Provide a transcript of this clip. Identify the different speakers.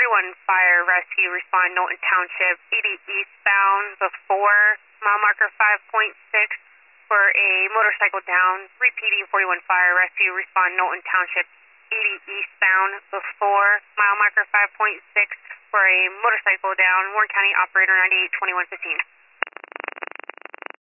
Speaker 1: 41 Fire Rescue, respond Knowlton Township, 80 eastbound before mile marker 5.6 for a motorcycle down. Repeating, 41 Fire Rescue, respond Knowlton Township, 80 eastbound before mile marker 5.6 for a motorcycle down. Warren County Operator 982115.